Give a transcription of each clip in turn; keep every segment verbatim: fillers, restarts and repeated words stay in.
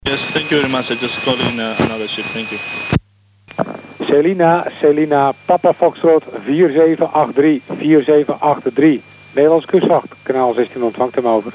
Yes, thank you very much. I just called in uh, another ship. Thank you. Selina, Selina, Papa Foxtrot vier zeven acht drie, vier zeven acht drie. Nederlands kustwacht, kanaal zestien ontvangt hem over.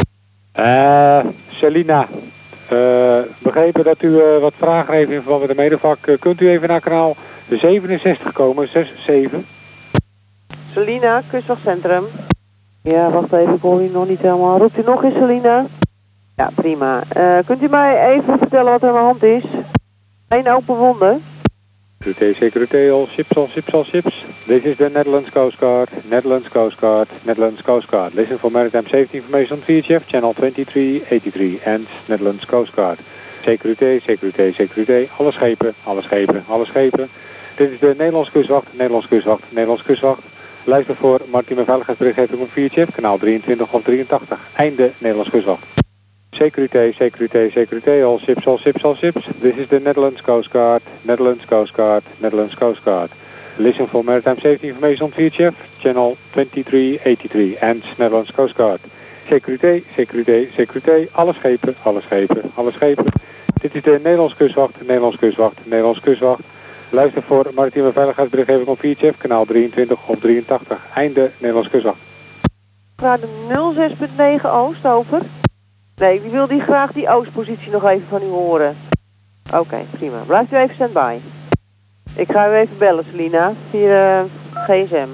Uh, Selina, uh, begrepen dat u uh, wat vragen heeft in verband met de medevak. Uh, kunt u even naar kanaal zevenenzestig komen, zes zeven? Selina, kustwachtcentrum. Ja, wacht even, ik hoor u nog niet helemaal. Roept u nog eens, Selina? Ja, prima. Uh, kunt u mij even vertellen wat er aan de hand is? Geen open wonden? Securité, securité, all ships, all ships, all ships. This is the Netherlands Coast Guard, Netherlands Coast Guard, Netherlands Coast Guard. Listen for maritime safety information on V H F, channel twenty-three eighty-three, and Netherlands Coast Guard. Securité, securité, securité, alle schepen, alle schepen, alle schepen. Dit is de Nederlandse kustwacht, Nederlandse kustwacht, Nederlandse kustwacht. Luister voor maritieme veiligheidsberichtgeving op V H F, kanaal drieëntwintig of drieëntachtig. Einde Nederlandse kustwacht. Securité, securité, securité, all ships, all ships, all ships. This is the Netherlands Coast Guard, Netherlands Coast Guard, Netherlands Coast Guard. Listen for maritime safety information on V H F, channel twenty-three eighty-three, and Netherlands Coast Guard. Securité, securité, securité, alle schepen, alle schepen, alle schepen. Dit is de Nederlandse kustwacht, Nederlandse kustwacht, Nederlandse kustwacht. Luister voor maritieme veiligheidsberichtgeving op V H F, kanaal drieëntwintig of drieëntachtig. Einde Nederlandse kustwacht. Graden nul zes punt negen Oost, over. Nee, die wil die graag die Oostpositie nog even van u horen. Oké, okay, prima. Blijft u even stand-by. Ik ga u even bellen, Selina, via uh, G S M.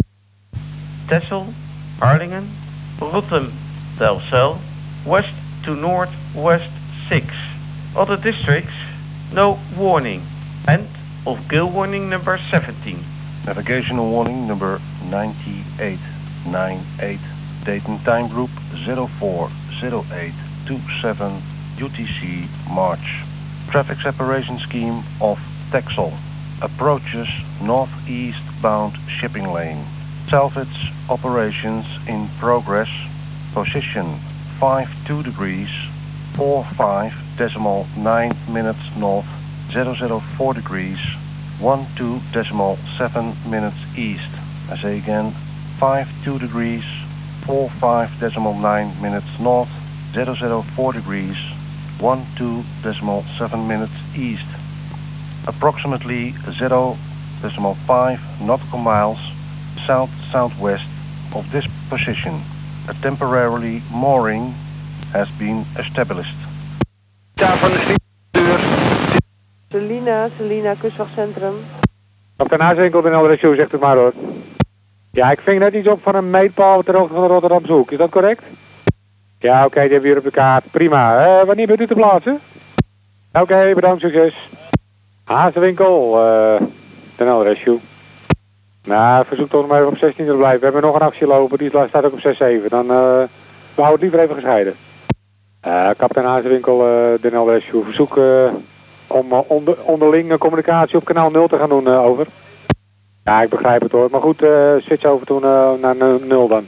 Texel, Harlingen, Rotterdam, Delfzijl, west to northwest six. Other districts, no warning. End of gale warning number seventeen. Navigational warning number ninety-eight ninety-eight. Date and time group zero four zero eight two seven U T C March. Traffic separation scheme of Texel. Approaches northeast bound shipping lane. Salvage operations in progress. Position five two degrees four five decimal nine minutes north, zero zero four degrees one two decimal seven minutes east. I say again, five two degrees four five decimal nine minutes north, zero zero four degrees one two decimal seven minutes east. Approximately zero decimal five nautical miles south southwest of this position. A temporary mooring has been established. Ja, van de stuur. Selina, Selina, kustwachtcentrum. Kapitein Huiswinkel, de L R S, zegt het maar hoor. Ja, ik ving net iets op van een meetpaal ter hoogte van de Rotterdamse Hoek. Is dat correct? Ja, oké, okay, die hebben we hier op de kaart. Prima. Uh, wanneer bent u te plaatsen? Oké, okay, bedankt, succes. Hazenwinkel, uh, de L R S. Nou, verzoek toch nog maar even op zestien te blijven. We hebben nog een actie lopen, die staat ook op zes zeven. Dan uh, we houden het liever even gescheiden. Uh, kapitein Hazenwinkel, uh, de L R S. Verzoek uh, om uh, onder, onderling uh, communicatie op kanaal nul te gaan doen, uh, over. Ja, ik begrijp het hoor. Maar goed, uh, switch over toen uh, naar nul dan.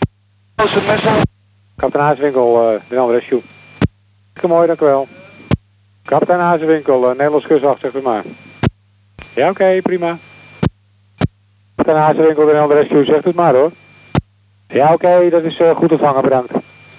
Kapitein Hazenwinkel, uh, de L R S. Hartstikke mooi, dank u wel. Kapitein Hazenwinkel, uh, Nederlands kustwacht, zegt u maar. Ja, oké, okay, prima. Kapitein Hazenwinkel, de L R S, zegt u het maar hoor. Ja, oké, okay, dat is uh, goed ontvangen, bedankt.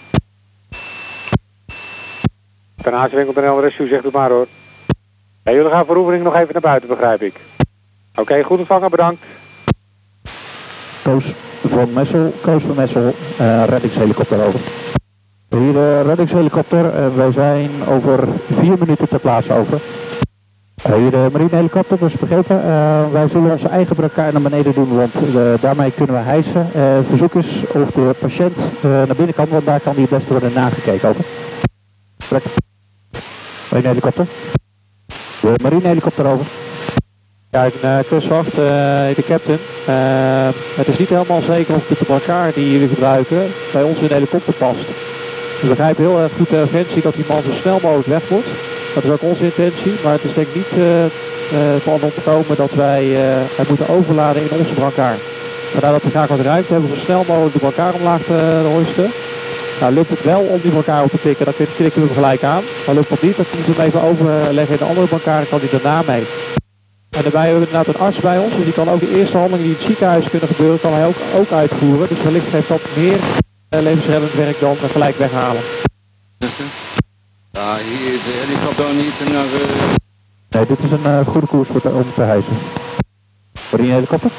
Kapitein Hazenwinkel, de L R S, zegt u het maar hoor. Ja, jullie gaan voor oefening nog even naar buiten, begrijp ik. Oké, okay, goed ontvangen, bedankt. Koos van Messel, Koos van Messel, uh, reddingshelikopter over. Hier de reddingshelikopter, uh, wij zijn over vier minuten ter plaatse over. Uh, hier de marinehelikopter, dus begrepen. Uh, wij zullen onze eigen brancard naar beneden doen, want uh, daarmee kunnen we hijsen. Uh, verzoek is of de patiënt uh, naar binnen kan, want daar kan die het beste worden nagekeken over. Marinehelikopter. De marinehelikopter over. Ja, ik ben uh, kustwacht, uh, de captain. Uh, het is niet helemaal zeker of de brancard die jullie gebruiken bij ons in de helikopter past. We begrijpen heel erg goed de urgentie dat die man zo snel mogelijk weg moet. Dat is ook onze intentie, maar het is denk ik niet uh, uh, van om te komen dat wij uh, het moeten overladen in onze brancard. Vandaar dat we graag wat ruimte hebben, zo snel mogelijk de brancard omlaag te hoisten. Nou, lukt het wel om die brancard op te tikken, dan klikken we hem gelijk aan. Maar lukt het niet, dan moeten we hem even overleggen in de andere brancard en kan hij daarna mee. En daarbij hebben we inderdaad een arts bij ons, dus die kan ook de eerste handelingen die in het ziekenhuis kunnen gebeuren, kan hij ook, ook uitvoeren. Dus wellicht heeft dat meer uh, levensreddend werk dan uh, gelijk weghalen. Ja, hier de helikopter niet naar... Uh... Nee, dit is een uh, goede koers voor te, om te hijsen. Marine helikopter.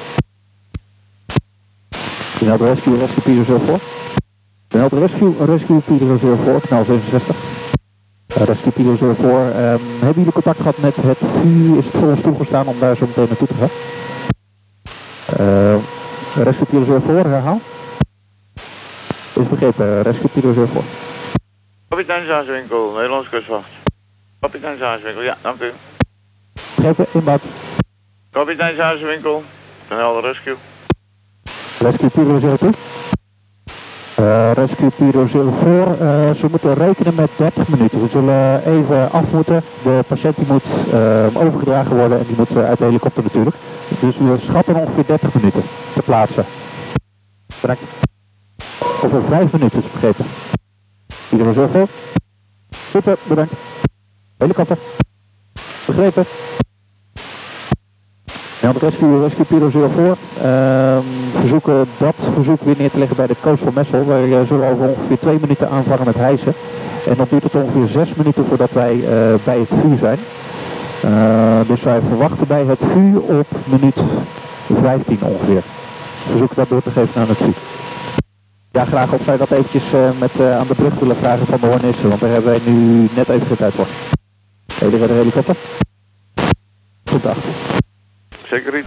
Knelt rescue, rescue Peter zero four. Knelt rescue, rescue Peter zero four, knal zevenenzestig. Uh, rescue Peter zero four, um, hebben jullie contact gehad met het V U? Is het voor ons toegestaan om daar zo meteen naartoe te gaan? Uh, rescue Peter zero four, herhaal. Is begrepen, uh, rescue Peter zero four. Kapitein Zaaswinkel, Nederlandse kustwacht. Kapitein Zaaswinkel, ja, dank u. Begrepen, inbound. Kapitein Zaaswinkel, een helder rescue. Rescue Peter zero two. Uh, Rescue Peter zero four, uh, ze moeten rekenen met dertig minuten. We zullen even af moeten. De patiënt die moet uh, overgedragen worden en die moet uh, uit de helikopter natuurlijk. Dus we schatten ongeveer dertig minuten te plaatsen. Bedankt. Over vijf minuten is begrepen. Peter zero four. Super, bedankt. Helikopter. Begrepen. Ja, de rescue, rescue Peter zero four. Uh, verzoeken dat verzoek weer neer te leggen bij de coast van Messel. Wij uh, zullen over ongeveer twee minuten aanvangen met hijsen. En dan duurt het ongeveer zes minuten voordat wij uh, bij het vuur zijn. Uh, dus wij verwachten bij het vuur op minuut vijftien ongeveer. Verzoek dat door te geven aan het vuur. Ja, graag of wij dat eventjes uh, met, uh, aan de brug willen vragen van de Hornissen, want daar hebben wij nu net even geen tijd voor. Hele redder helikopter. Goed dag. Zeker niet.